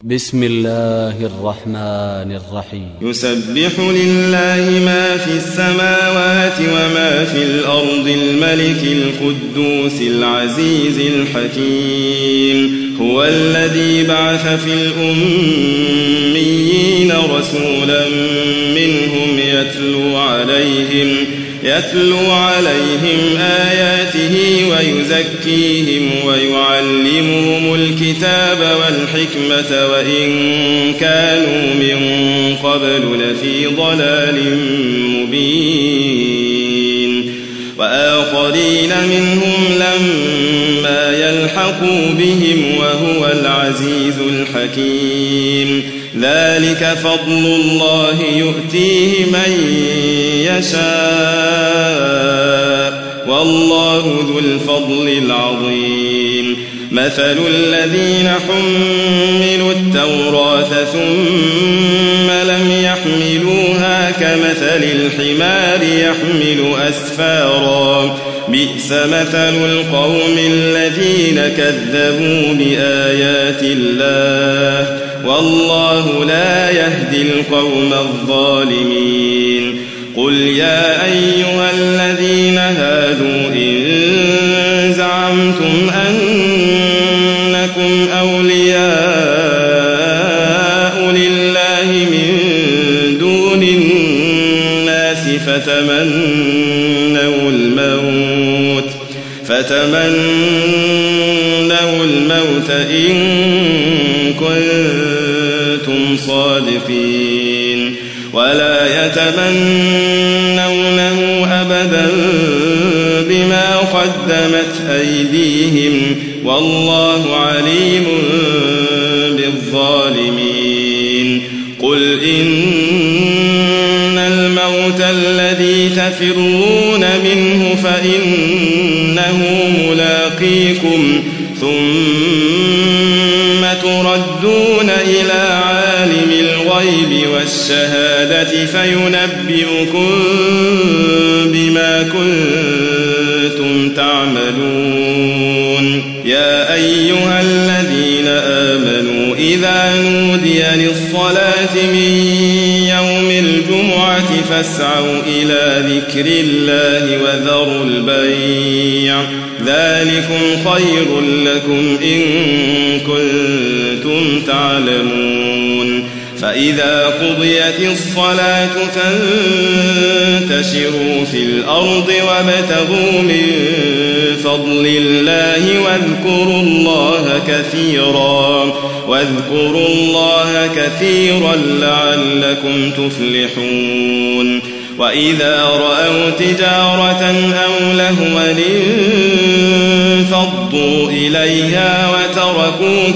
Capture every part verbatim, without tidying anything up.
بسم الله الرحمن الرحيم يسبح لله ما في السماوات وما في الأرض الملك القدوس العزيز الحكيم هو الذي بعث في الأميين رسولا منهم يتلو عليهم يتلو عليهم آياته ويزكيهم ويعلمهم الكتاب والحكمة وإن كانوا من قبل لفي ضلال مبين وآخرين منهم لما يلحقوا بهم وهو العزيز الحكيم ذلك فضل الله يؤتيه من يشاء والله ذو الفضل العظيم مثل الذين حملوا التوراة ثم لم يحملوها كمثل الحمار يحمل أسفارا بئس مثل القوم الذين كذبوا بآيات الله والله لا يهدي القوم الظالمين قل يا أيها الذين هادوا إن زعمتم أنكم أولياء لله من دون الناس فتمنوا الموت فتمنوا الموت إن كنتم صادقين ولا يتمنونه أبدا بما قدمت أيديهم والله عليم بالظالمين قل إن الموت الذي تفرون منه فإنه ملاقيكم ثم تردون إلى عالم الغيب والشهادة فينبئكم بما كنتم تعملون يا أيها الذين آمنوا إذا نودي للصلاة من يوم الجمعة فاسعوا إلى ذكر الله وذروا البيع ذلكم خير لكم إن كنتم تعلمون فإذا قضيت الصلاة فانتشروا في الأرض وابتغوا من فضل الله واذكروا الله كثيرا واذكروا الله كثيرا لعلكم تفلحون وإذا رأوا تجارة أو لهوا انفضوا إليها وتركوك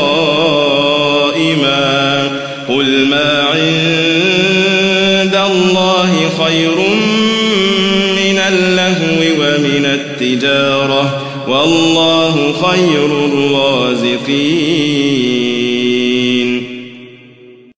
قائما قل ما عند الله خير من اللهو ومن التجارة والله خير الرازقين